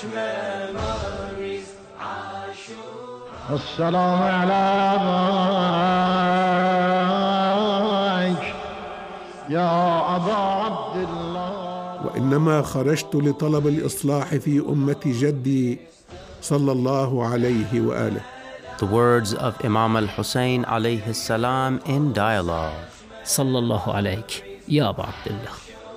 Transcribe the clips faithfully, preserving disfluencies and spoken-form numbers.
السلام عليك يا أبا عبد الله. وإنما خرجت لطلب الإصلاح في أمة جدي صلى الله عليه وآله. The words of Imam al-Hussein alayhi salam in dialogue. Sallallahu alayk ya Aba Abdullah.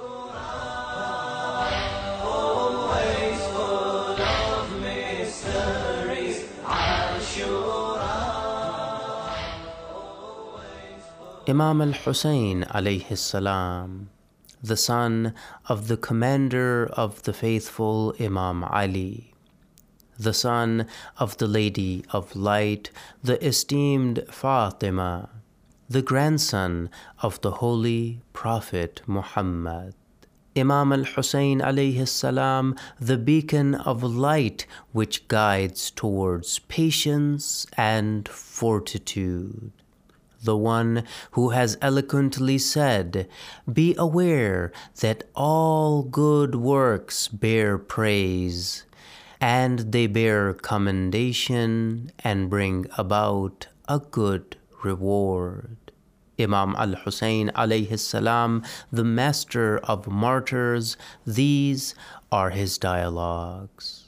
Imam al-Hussein alayhi salam, the son of the commander of the faithful Imam Ali, the son of the Lady of Light, the esteemed Fatima, the grandson of the Holy Prophet Muhammad. Imam al-Hussein alayhi salam, the beacon of light which guides towards patience and fortitude. The one who has eloquently said, "Be aware that all good works bear praise, and they bear commendation and bring about a good reward." Imam al-Hussein alayhi salam, the master of martyrs, these are his dialogues.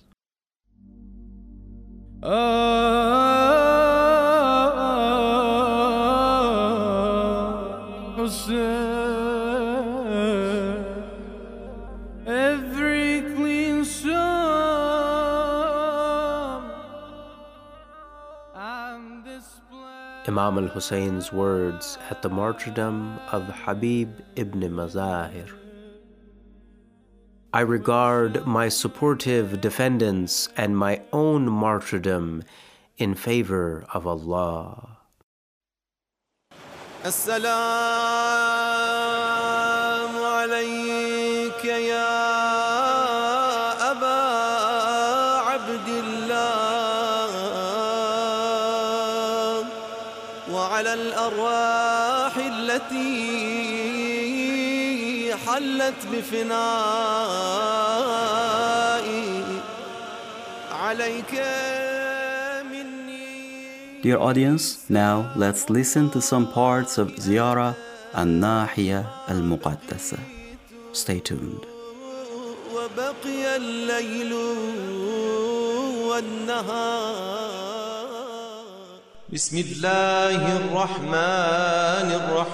Every clean psalm and display. Imam al-Hussein's words at the martyrdom of Habib ibn Mazahir. I regard my supportive defendants and my own martyrdom in favor of Allah. السلام عليك يا أبا عبد الله وعلى الأرواح التي حلت بفنائي عليك. Dear audience, now let's listen to some parts of Ziyara al-Nahiya al-Muqaddasa. Stay tuned. وبقي الليل والنهار. بسم الله الرحمن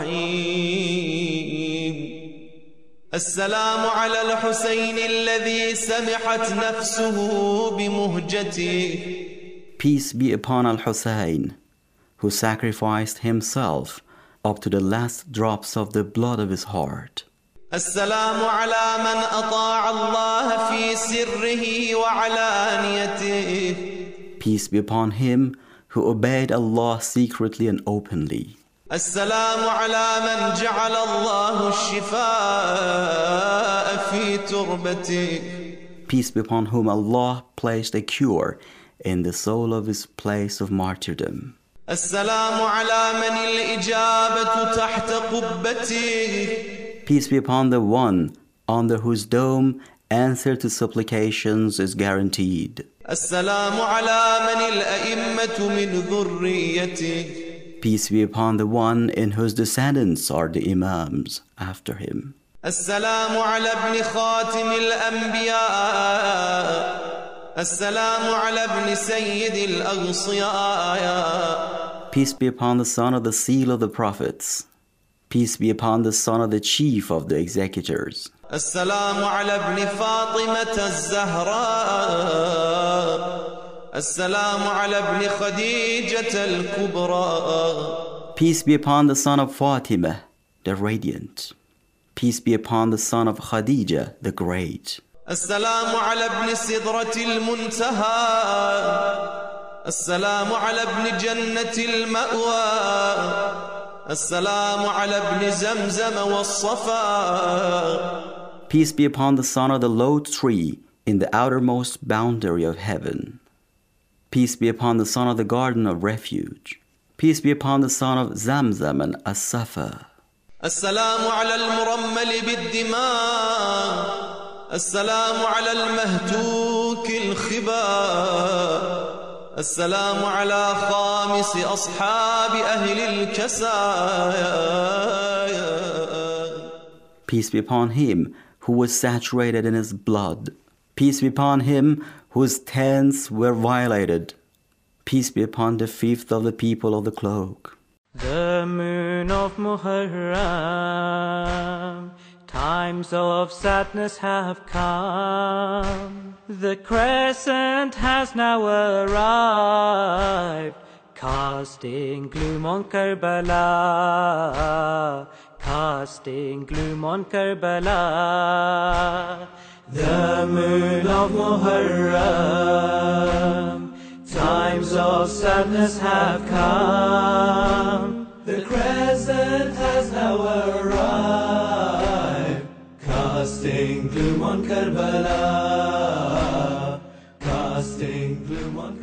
الرحيم. السلام على الحسين الذي سمحت نفسه بمهجته. Peace be upon Al-Hussein, who sacrificed himself up to the last drops of the blood of his heart. السلام على من أطاع الله في سره وعلانيته. Peace be upon him who obeyed Allah secretly and openly. السلام على من جعل الله الشفاء في تربته. Peace be upon whom Allah placed a cure in the soul of his place of martyrdom. السلام على من الإجابة تحت قبته. Peace be upon the one under whose dome answer to supplications is guaranteed. السلام على من الأئمة من ذريته. Peace be upon the one in whose descendants are the Imams after him. السلام على ابن خاتم الأنبياء. السلام على ابن سيد الأغصياء. Peace be upon the son of the seal of the prophets. Peace be upon the son of the chief of the executors. السلام على ابن فاطمة الزهراء. السلام على ابن خديجة الكبرى. Peace be upon the son of Fatima, the radiant. Peace be upon the son of Khadija, the great. السلام على ابن سدرة المنتهى. السلام على ابن جنة المأوى. السلام على ابن زمزم والصفا. Peace be upon the son of the low tree in the outermost boundary of heaven. Peace be upon the son of the garden of refuge. Peace be upon the son of Zamzam and As-Safa. السلام على المرمل بالدماء. السلام على المهتوك فك الخبا السلام على خامس أصحاب أهل الكسايا. Peace be upon him who was saturated in his blood. Peace be upon him whose tents were violated. Peace be upon the fifth of the people of the cloak. The moon of Muharram, times of sadness have come. The crescent has now arrived, casting gloom on Karbala, casting gloom on Karbala. The moon of Muharram, times of sadness have come. The crescent has now arrived, casting gloom on Karbala, casting gloom on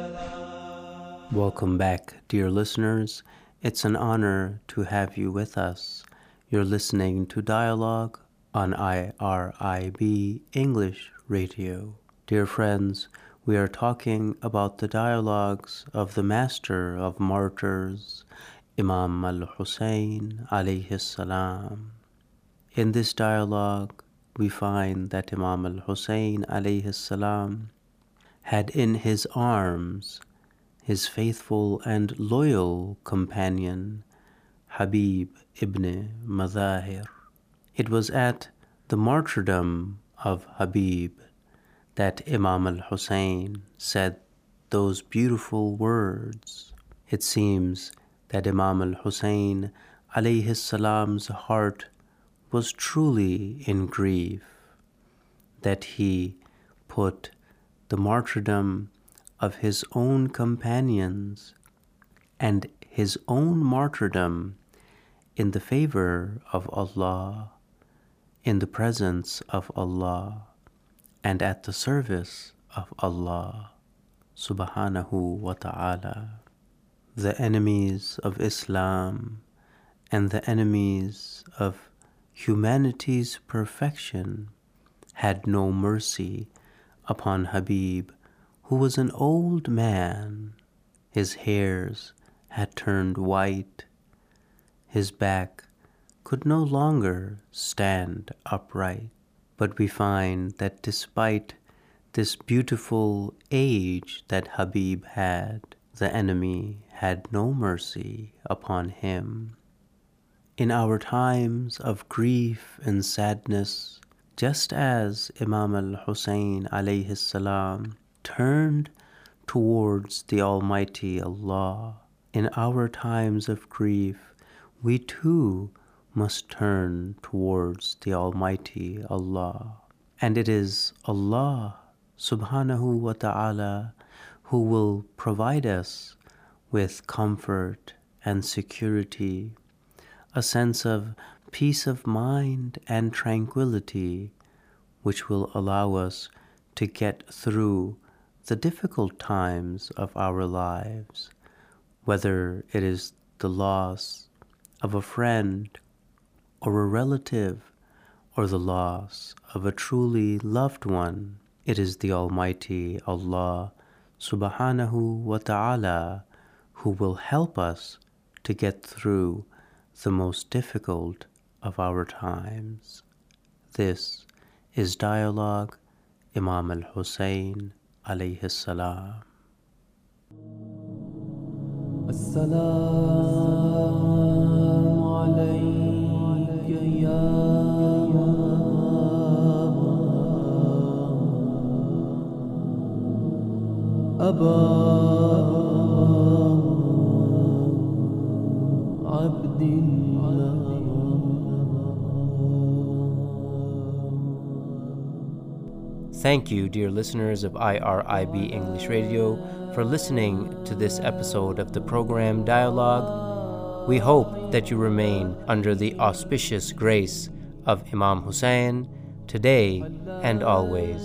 Karbala. Welcome back, dear listeners. It's an honor to have you with us. You're listening to Dialogue on I R I B English Radio. Dear friends, we are talking about the dialogues of the master of martyrs, Imam al-Hussein alayhi salam. In this dialogue, we find that Imam al-Hussein alayhi salam had in his arms his faithful and loyal companion, Habib ibn Madahir. It was at the martyrdom of Habib that Imam al-Hussein said those beautiful words. It seems that Imam al-Hussein alayhi salam's heart was truly in grief, that he put the martyrdom of his own companions and his own martyrdom in the favor of Allah, in the presence of Allah, and at the service of Allah subhanahu wa ta'ala. The enemies of Islam and the enemies of humanity's perfection had no mercy upon Habib, who was an old man. His hairs had turned white. His back could no longer stand upright. But we find that despite this beautiful age that Habib had, the enemy had no mercy upon him. In our times of grief and sadness, just as Imam al-Hussein alayhi salam turned towards the Almighty Allah, in our times of grief, we too must turn towards the Almighty Allah. And it is Allah subhanahu wa ta'ala who will provide us with comfort and security, a sense of peace of mind and tranquility, which will allow us to get through the difficult times of our lives, whether it is the loss of a friend or a relative, or the loss of a truly loved one. It is the Almighty Allah subhanahu wa ta'ala who will help us to get through the most difficult of our times. This is Dialogue, Imam al-Hussein alayhi salam. As-salamu alayka ya Aba Abdillah. Thank you, dear listeners of I R I B English Radio, for listening to this episode of the program Dialogue. We hope that you remain under the auspicious grace of Imam Hussein today and always.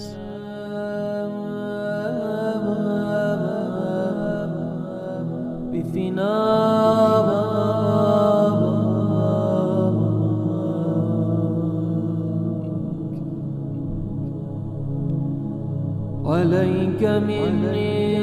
على مني